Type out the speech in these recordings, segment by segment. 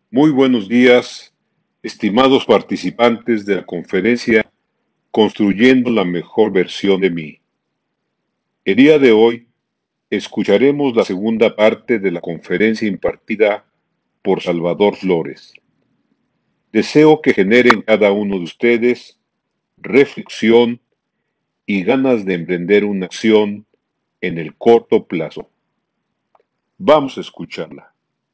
Muy buenos días, estimados participantes de la conferencia Construyendo la mejor versión de mí. El día de hoy escucharemos la segunda parte de la conferencia impartida por Salvador Flores. Deseo que genere en cada uno de ustedes reflexión y ganas de emprender una acción en el corto plazo. Vamos a escucharla.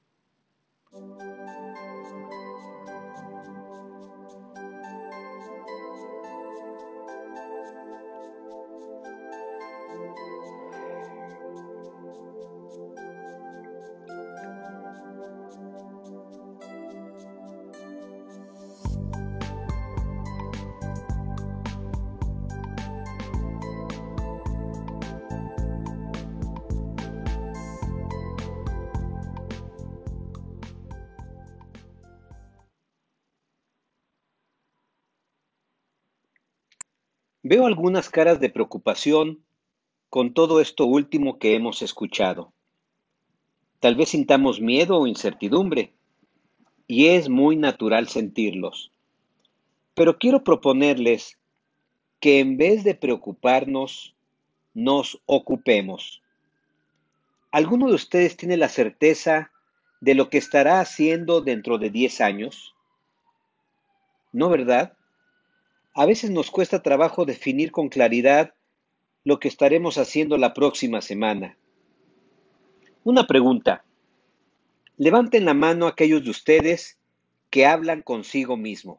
Veo algunas caras de preocupación con todo esto último que hemos escuchado. Tal vez sintamos miedo o incertidumbre, y es muy natural sentirlos. Pero quiero proponerles que en vez de preocuparnos, nos ocupemos. ¿Alguno de ustedes tiene la certeza de lo que estará haciendo dentro de 10 años? ¿No, verdad? A veces nos cuesta trabajo definir con claridad lo que estaremos haciendo la próxima semana. Una pregunta. Levanten la mano aquellos de ustedes que hablan consigo mismo.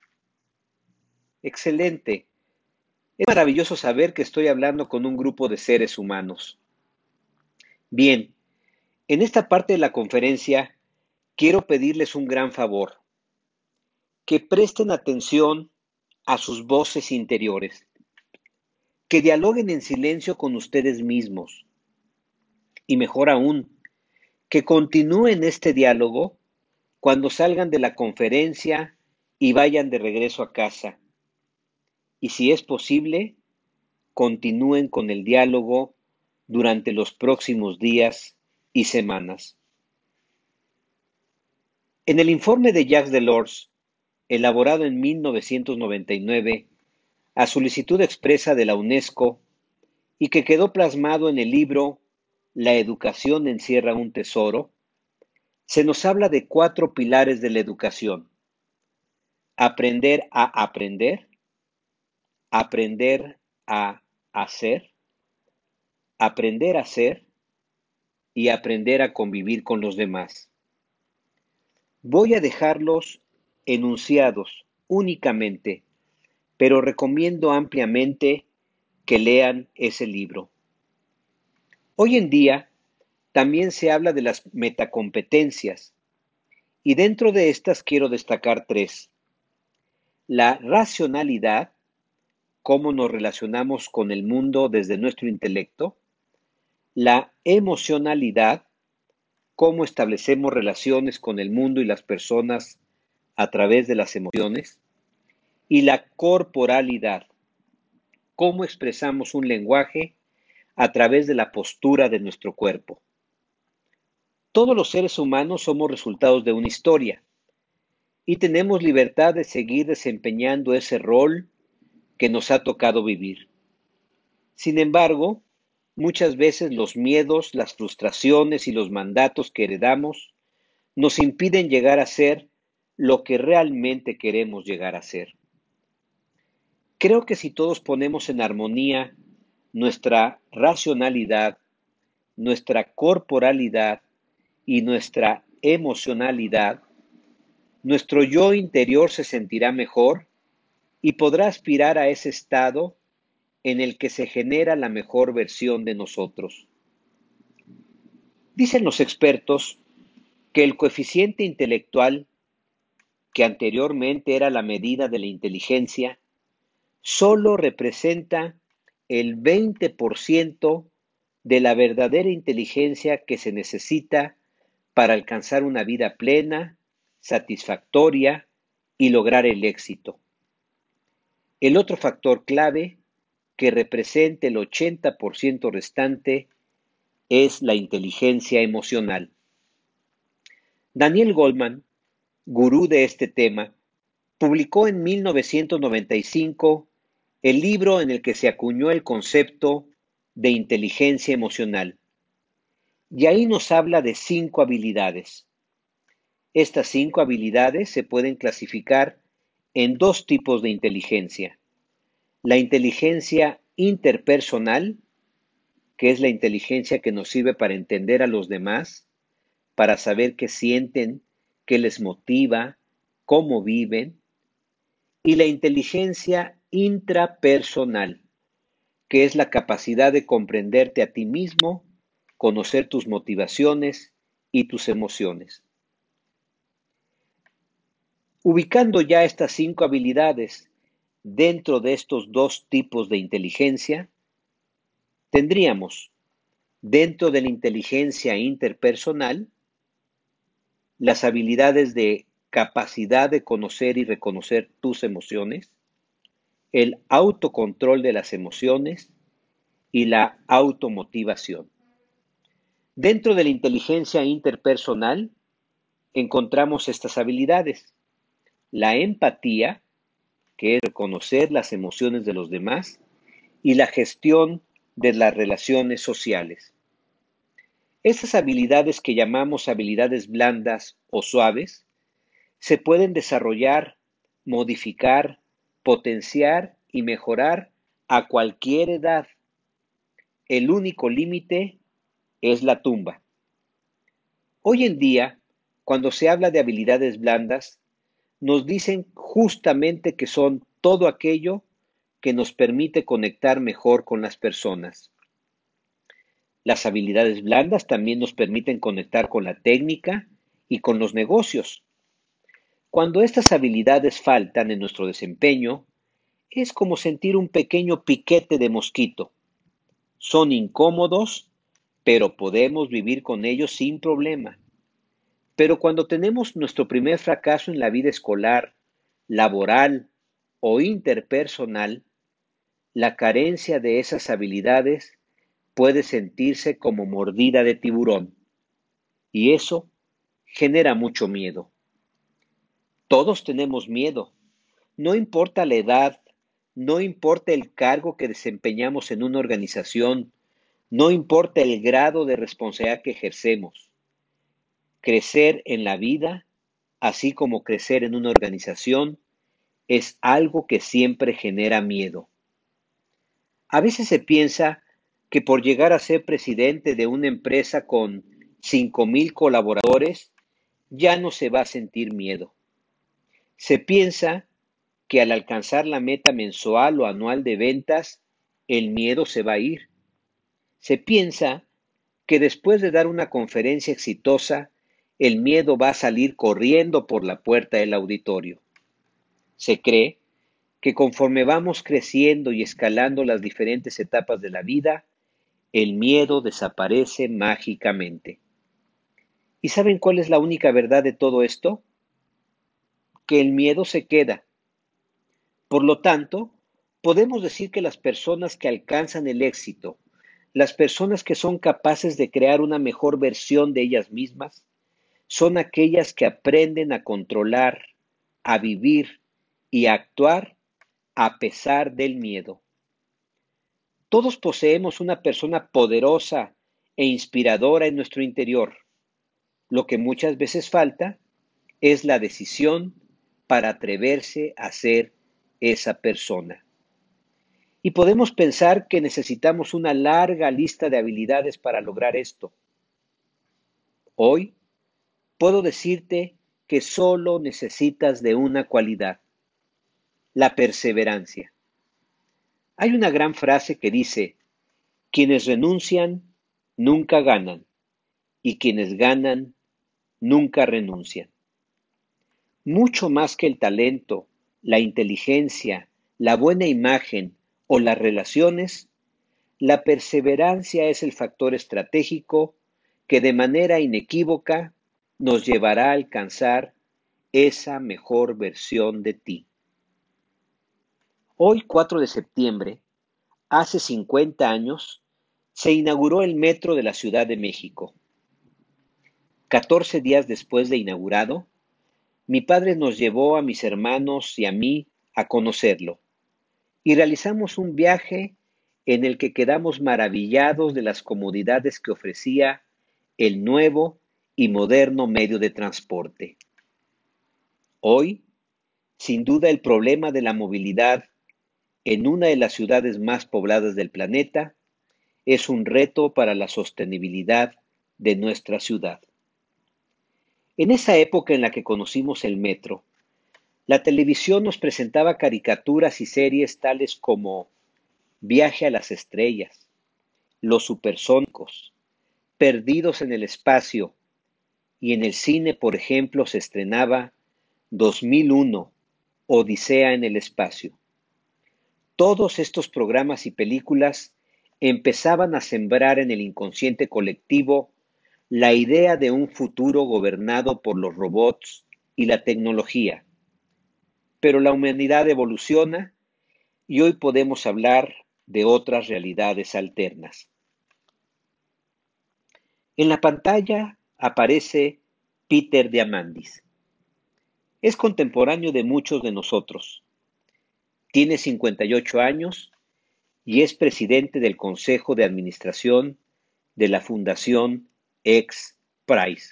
Excelente. Es maravilloso saber que estoy hablando con un grupo de seres humanos. Bien, en esta parte de la conferencia quiero pedirles un gran favor, que presten atención a sus voces interiores, que dialoguen en silencio con ustedes mismos y mejor aún, que continúen este diálogo cuando salgan de la conferencia y vayan de regreso a casa. Y si es posible, continúen con el diálogo durante los próximos días y semanas. En el informe de Jacques Delors, elaborado en 1999, a solicitud expresa de la UNESCO, y que quedó plasmado en el libro La educación encierra un tesoro, se nos habla de 4 pilares de la educación: aprender a aprender, aprender a hacer, aprender a ser y aprender a convivir con los demás. Voy a dejarlos enunciados únicamente, pero recomiendo ampliamente que lean ese libro. Hoy en día también se habla de las metacompetencias, y dentro de estas quiero destacar 3. La racionalidad, cómo nos relacionamos con el mundo desde nuestro intelecto; la emocionalidad, cómo establecemos relaciones con el mundo y las personas a través de las emociones; y la corporalidad, cómo expresamos un lenguaje a través de la postura de nuestro cuerpo. Todos los seres humanos somos resultados de una historia y tenemos libertad de seguir desempeñando ese rol que nos ha tocado vivir. Sin embargo, muchas veces los miedos, las frustraciones y los mandatos que heredamos nos impiden llegar a ser lo que realmente queremos llegar a ser. Creo que si todos ponemos en armonía nuestra racionalidad, nuestra corporalidad y nuestra emocionalidad, nuestro yo interior se sentirá mejor y podrá aspirar a ese estado en el que se genera la mejor versión de nosotros. Dicen los expertos que el coeficiente intelectual, que anteriormente era la medida de la inteligencia, solo representa el 20% de la verdadera inteligencia que se necesita para alcanzar una vida plena, satisfactoria y lograr el éxito. El otro factor clave, que representa el 80% restante, es la inteligencia emocional. Daniel Goleman, gurú de este tema, publicó en 1995 el libro en el que se acuñó el concepto de inteligencia emocional. Y ahí nos habla de 5 habilidades. Estas 5 habilidades se pueden clasificar en 2 tipos de inteligencia. La inteligencia interpersonal, que es la inteligencia que nos sirve para entender a los demás, para saber qué sienten, qué les motiva, cómo viven, y la inteligencia intrapersonal, que es la capacidad de comprenderte a ti mismo, conocer tus motivaciones y tus emociones. Ubicando ya estas 5 habilidades dentro de estos 2 tipos de inteligencia, tendríamos dentro de la inteligencia interpersonal las habilidades de capacidad de conocer y reconocer tus emociones, el autocontrol de las emociones y la automotivación. Dentro de la inteligencia interpersonal encontramos estas habilidades: la empatía, que es reconocer las emociones de los demás, y la gestión de las relaciones sociales. Estas habilidades que llamamos habilidades blandas o suaves se pueden desarrollar, modificar, potenciar y mejorar a cualquier edad. El único límite es la tumba. Hoy en día, cuando se habla de habilidades blandas, nos dicen justamente que son todo aquello que nos permite conectar mejor con las personas. Las habilidades blandas también nos permiten conectar con la técnica y con los negocios. Cuando estas habilidades faltan en nuestro desempeño, es como sentir un pequeño piquete de mosquito. Son incómodos, pero podemos vivir con ellos sin problema. Pero cuando tenemos nuestro primer fracaso en la vida escolar, laboral o interpersonal, la carencia de esas habilidades puede sentirse como mordida de tiburón, y eso genera mucho miedo. Todos tenemos miedo, no importa la edad, no importa el cargo que desempeñamos en una organización, no importa el grado de responsabilidad que ejercemos. Crecer en la vida, así como crecer en una organización, es algo que siempre genera miedo. A veces se piensa que por llegar a ser presidente de una empresa con 5,000 colaboradores, ya no se va a sentir miedo. Se piensa que al alcanzar la meta mensual o anual de ventas, el miedo se va a ir. Se piensa que después de dar una conferencia exitosa, el miedo va a salir corriendo por la puerta del auditorio. Se cree que conforme vamos creciendo y escalando las diferentes etapas de la vida, el miedo desaparece mágicamente. ¿Y saben cuál es la única verdad de todo esto? Que el miedo se queda. Por lo tanto, podemos decir que las personas que alcanzan el éxito, las personas que son capaces de crear una mejor versión de ellas mismas, son aquellas que aprenden a controlar, a vivir y a actuar a pesar del miedo. Todos poseemos una persona poderosa e inspiradora en nuestro interior. Lo que muchas veces falta es la decisión para atreverse a ser esa persona. Y podemos pensar que necesitamos una larga lista de habilidades para lograr esto. Hoy puedo decirte que solo necesitas de una cualidad: la perseverancia. Hay una gran frase que dice: quienes renuncian nunca ganan, y quienes ganan nunca renuncian. Mucho más que el talento, la inteligencia, la buena imagen o las relaciones, la perseverancia es el factor estratégico que de manera inequívoca nos llevará a alcanzar esa mejor versión de ti. Hoy, 4 de septiembre, hace 50 años, se inauguró el Metro de la Ciudad de México. 14 días después de inaugurado, Mi padre nos llevó a mis hermanos y a mí a conocerlo y realizamos un viaje en el que quedamos maravillados de las comodidades que ofrecía el nuevo y moderno medio de transporte. Hoy, sin duda, el problema de la movilidad en una de las ciudades más pobladas del planeta es un reto para la sostenibilidad de nuestra ciudad. En esa época en la que conocimos el metro, la televisión nos presentaba caricaturas y series tales como Viaje a las estrellas, Los supersónicos, Perdidos en el espacio, y en el cine, por ejemplo, se estrenaba 2001, Odisea en el espacio. Todos estos programas y películas empezaban a sembrar en el inconsciente colectivo la idea de un futuro gobernado por los robots y la tecnología. Pero la humanidad evoluciona y hoy podemos hablar de otras realidades alternas. En la pantalla aparece Peter Diamandis. Es contemporáneo de muchos de nosotros. Tiene 58 años y es presidente del Consejo de Administración de la Fundación X Prize.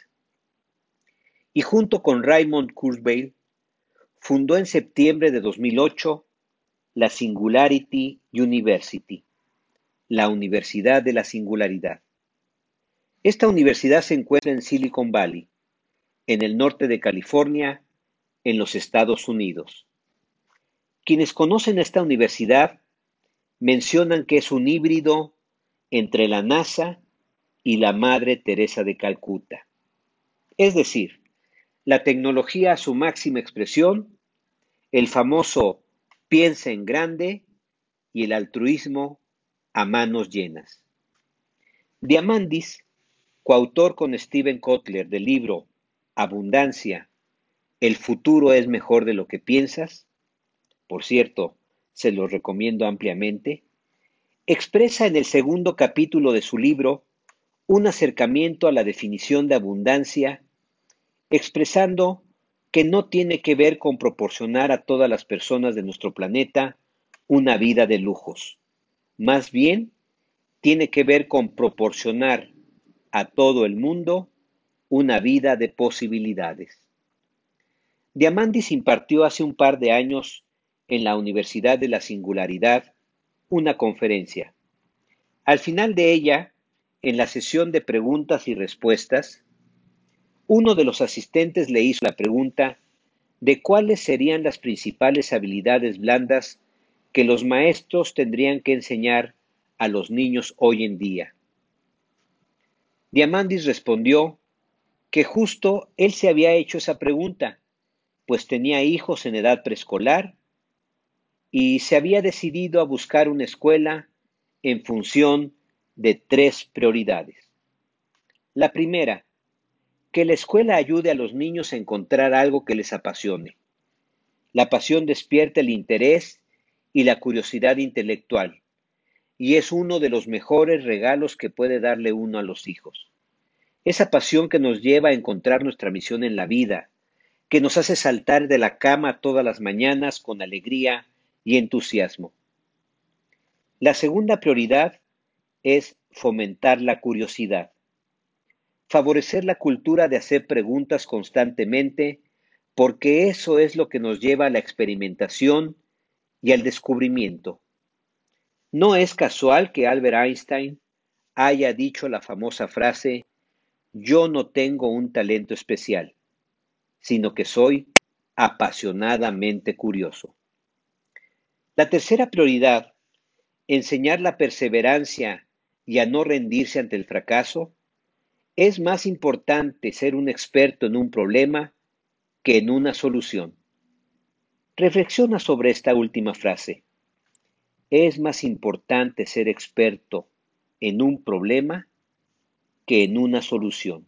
Y junto con Raymond Kurzweil fundó en septiembre de 2008 la Singularity University, la Universidad de la Singularidad. Esta universidad se encuentra en Silicon Valley, en el norte de California, en los Estados Unidos. Quienes conocen esta universidad mencionan que es un híbrido entre la NASA y la Madre Teresa de Calcuta. Es decir, la tecnología a su máxima expresión, el famoso piensa en grande y el altruismo a manos llenas. Diamandis, coautor con Steven Kotler del libro Abundancia, el futuro es mejor de lo que piensas, por cierto, se lo recomiendo ampliamente, expresa en el segundo capítulo de su libro un acercamiento a la definición de abundancia, expresando que no tiene que ver con proporcionar a todas las personas de nuestro planeta una vida de lujos. Más bien, tiene que ver con proporcionar a todo el mundo una vida de posibilidades. Diamandis impartió hace un par de años en la Universidad de la Singularidad una conferencia. Al final de ella, en la sesión de preguntas y respuestas, uno de los asistentes le hizo la pregunta de cuáles serían las principales habilidades blandas que los maestros tendrían que enseñar a los niños hoy en día. Diamandis respondió que justo él se había hecho esa pregunta, pues tenía hijos en edad preescolar y se había decidido a buscar una escuela en función de tres prioridades. La primera, que la escuela ayude a los niños a encontrar algo que les apasione. La pasión despierta el interés y la curiosidad intelectual, y es uno de los mejores regalos que puede darle uno a los hijos. Esa pasión que nos lleva a encontrar nuestra misión en la vida, que nos hace saltar de la cama todas las mañanas con alegría y entusiasmo. La segunda prioridad es fomentar la curiosidad, favorecer la cultura de hacer preguntas constantemente, porque eso es lo que nos lleva a la experimentación y al descubrimiento. No es casual que Albert Einstein haya dicho la famosa frase, yo no tengo un talento especial, sino que soy apasionadamente curioso. La tercera prioridad, enseñar la perseverancia y a no rendirse ante el fracaso, es más importante ser un experto en un problema que en una solución. Reflexiona sobre esta última frase. Es más importante ser experto en un problema que en una solución.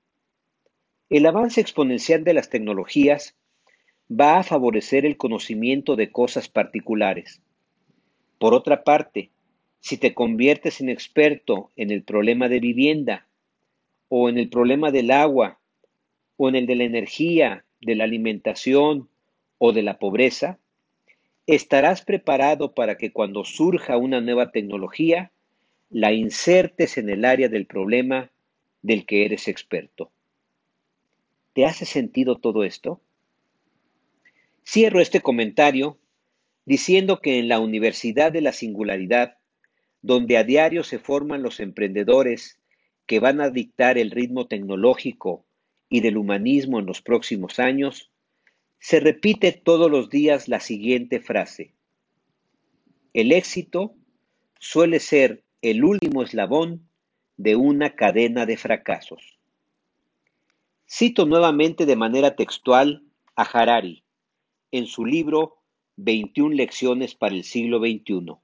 El avance exponencial de las tecnologías va a favorecer el conocimiento de cosas particulares. Por otra parte, si te conviertes en experto en el problema de vivienda, o en el problema del agua, o en el de la energía, de la alimentación o de la pobreza, estarás preparado para que cuando surja una nueva tecnología, la insertes en el área del problema del que eres experto. ¿Te hace sentido todo esto? Cierro este comentario diciendo que en la Universidad de la Singularidad, donde a diario se forman los emprendedores que van a dictar el ritmo tecnológico y del humanismo en los próximos años, se repite todos los días la siguiente frase: el éxito suele ser el último eslabón de una cadena de fracasos. Cito nuevamente de manera textual a Harari en su libro 21 lecciones para el siglo XXI.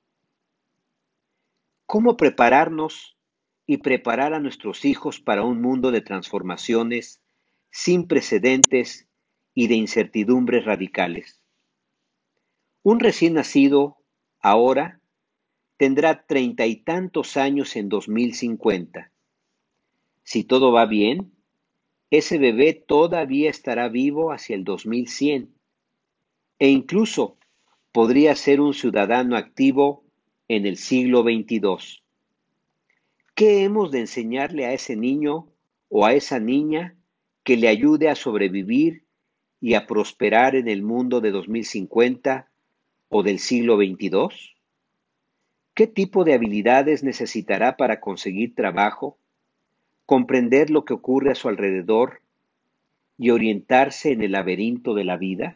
¿Cómo prepararnos y preparar a nuestros hijos para un mundo de transformaciones sin precedentes y de incertidumbres radicales? Un recién nacido, ahora, tendrá 30 y tantos años en 2050. Si todo va bien, ese bebé todavía estará vivo hacia el 2100 e incluso podría ser un ciudadano activo en el siglo XXII. ¿Qué hemos de enseñarle a ese niño o a esa niña que le ayude a sobrevivir y a prosperar en el mundo de 2050 o del siglo XXII? ¿Qué tipo de habilidades necesitará para conseguir trabajo, comprender lo que ocurre a su alrededor y orientarse en el laberinto de la vida?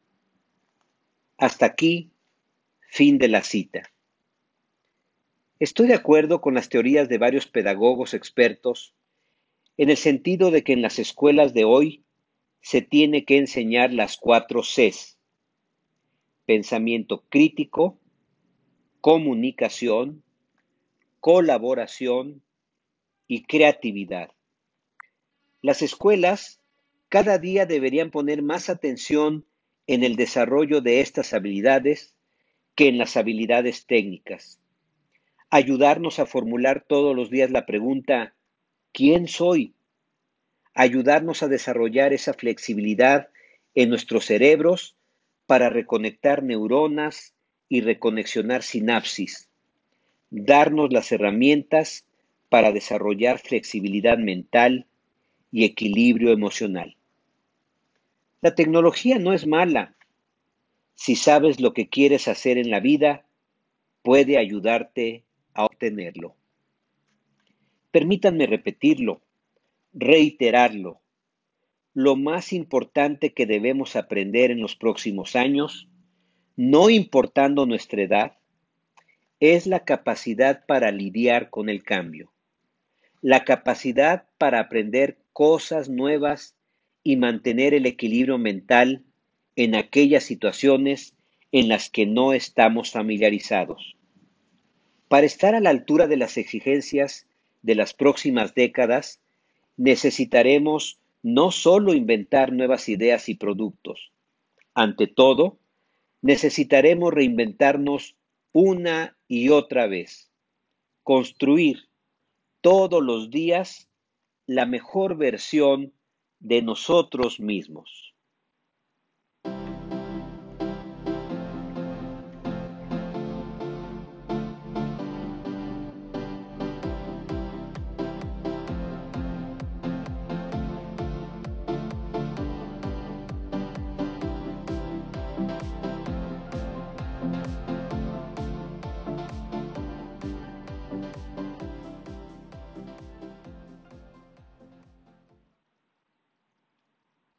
Hasta aquí, fin de la cita. Estoy de acuerdo con las teorías de varios pedagogos expertos en el sentido de que en las escuelas de hoy se tiene que enseñar las 4 Cs: pensamiento crítico, comunicación, colaboración y creatividad. Las escuelas cada día deberían poner más atención en el desarrollo de estas habilidades que en las habilidades técnicas. Ayudarnos a formular todos los días la pregunta: ¿quién soy? Ayudarnos a desarrollar esa flexibilidad en nuestros cerebros para reconectar neuronas y reconexionar sinapsis. Darnos las herramientas para desarrollar flexibilidad mental y equilibrio emocional. La tecnología no es mala. Si sabes lo que quieres hacer en la vida, puede ayudarte a obtenerlo. Permítanme repetirlo, reiterarlo. Lo más importante que debemos aprender en los próximos años, no importando nuestra edad, es la capacidad para lidiar con el cambio, la capacidad para aprender cosas nuevas y mantener el equilibrio mental en aquellas situaciones en las que no estamos familiarizados. Para estar a la altura de las exigencias de las próximas décadas, necesitaremos no solo inventar nuevas ideas y productos. Ante todo, necesitaremos reinventarnos una y otra vez, construir todos los días la mejor versión de nosotros mismos.